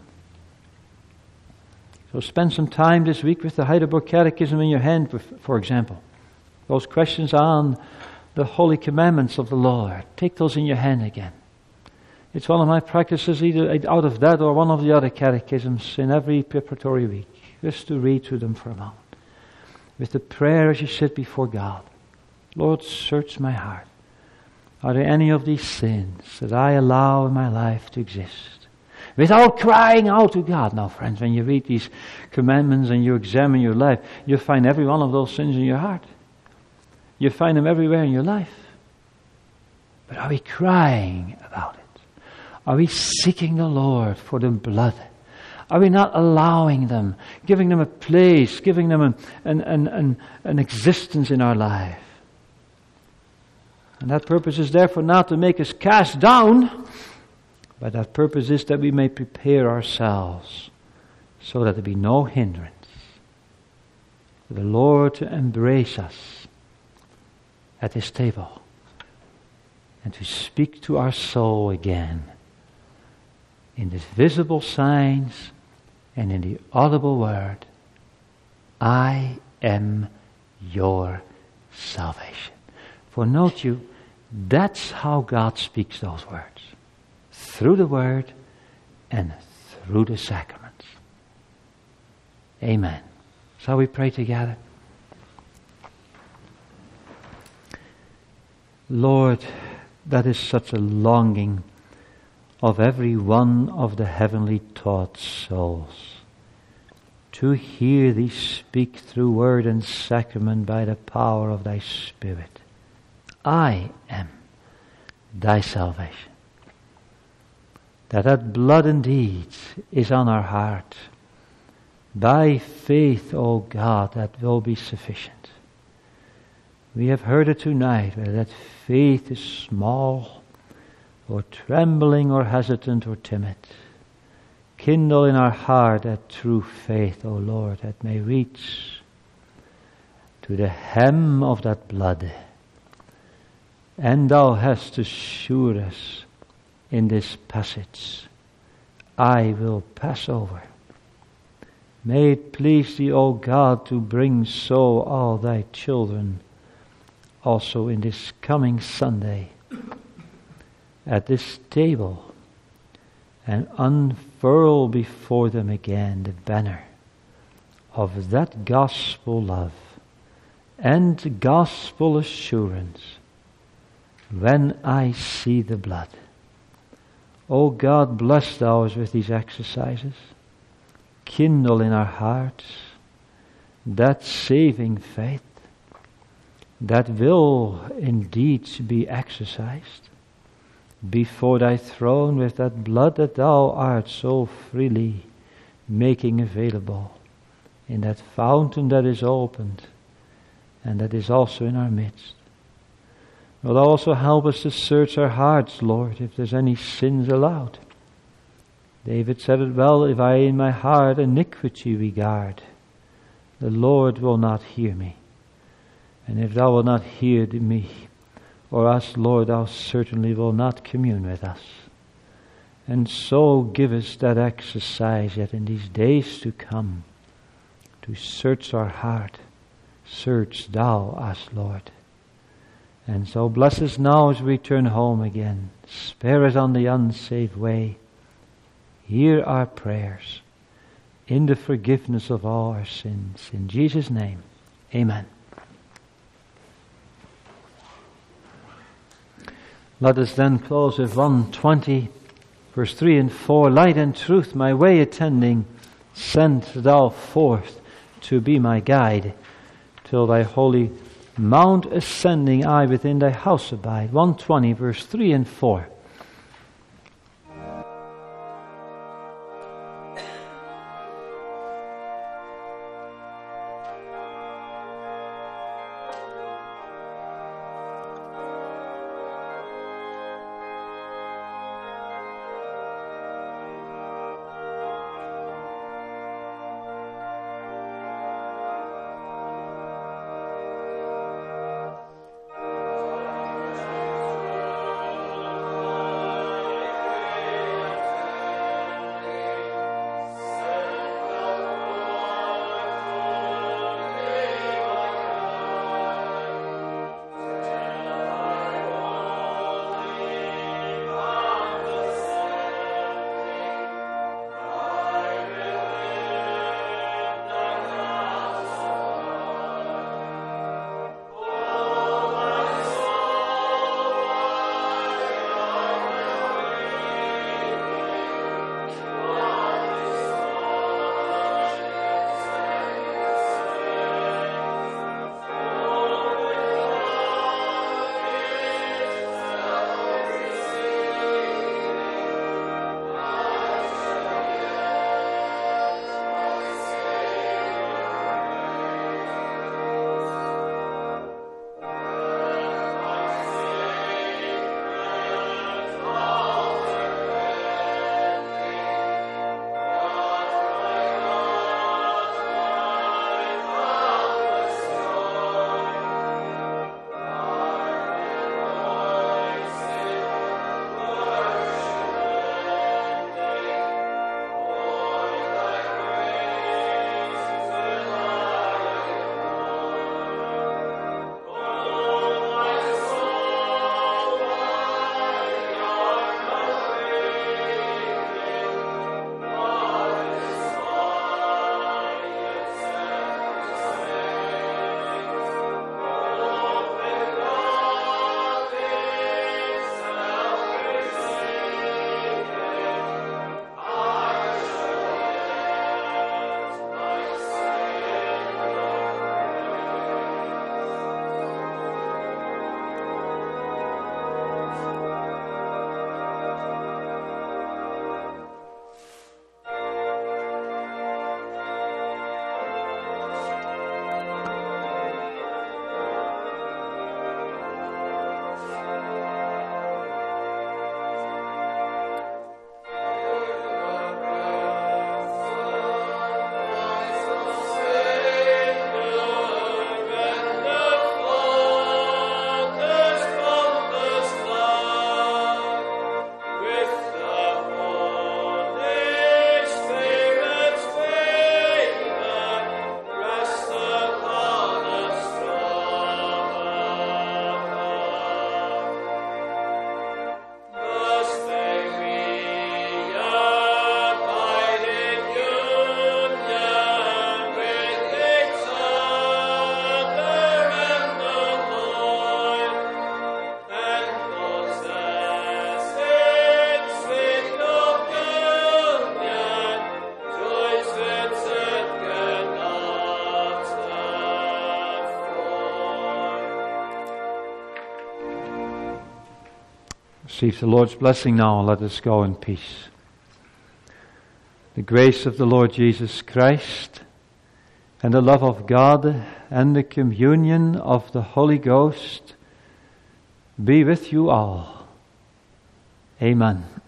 So spend some time this week with the Heidelberg Catechism in your hand, for example. Those questions on the holy commandments of the Lord. Take those in your hand again. It's one of my practices, either out of that or one of the other catechisms in every preparatory week, just to read through them for a moment. With the prayer as you sit before God. Lord, search my heart. Are there any of these sins that I allow in my life to exist? Without crying out to God. Now, friends, when you read these commandments and you examine your life, you'll find every one of those sins in your heart. You find them everywhere in your life. But are we crying about it? Are we seeking the Lord for the blood? Are we not allowing them, giving them a place, giving them an existence in our life? And that purpose is therefore not to make us cast down, but that purpose is that we may prepare ourselves so that there be no hindrance for the Lord to embrace us at His table and to speak to our soul again in the visible signs and in the audible word, I am your salvation. For note you, that's how God speaks those words. Through the word and through the sacraments. Amen. Shall we pray together? Lord, that is such a longing of every one of the heavenly taught souls, to hear Thee speak through word and sacrament by the power of Thy Spirit. I am Thy salvation. That blood indeed is on our heart. By faith, O God, that will be sufficient. We have heard it tonight, whether that faith is small, or trembling, or hesitant, or timid. Kindle in our heart that true faith, O Lord, that may reach to the hem of that blood. And Thou hast assured us in this passage, I will pass over. May it please Thee, O God, to bring so all Thy children also in this coming Sunday at this table, and unfurl before them again the banner of that gospel love and gospel assurance when I see the blood. O God, bless Thou us with these exercises. Kindle in our hearts that saving faith that will indeed be exercised before Thy throne with that blood that Thou art so freely making available in that fountain that is opened and that is also in our midst. Lord, also help us to search our hearts, Lord, if there's any sins allowed. David said it well, if I in my heart iniquity regard, the Lord will not hear me. And if thou wilt not hear me or us, Lord, thou certainly will not commune with us. And so give us that exercise yet in these days to come, to search our heart. Search thou us, Lord. And so bless us now as we return home again. Spare us on the unsafe way. Hear our prayers in the forgiveness of all our sins. In Jesus' name, amen. Let us then close with 120, verse 3 and 4. Light and truth, my way attending, send thou forth to be my guide, till thy holy mount ascending, I within thy house abide. 120, verse 3 and 4. Receive the Lord's blessing now. Let us go in peace. The grace of the Lord Jesus Christ, and the love of God, and the communion of the Holy Ghost be with you all. Amen.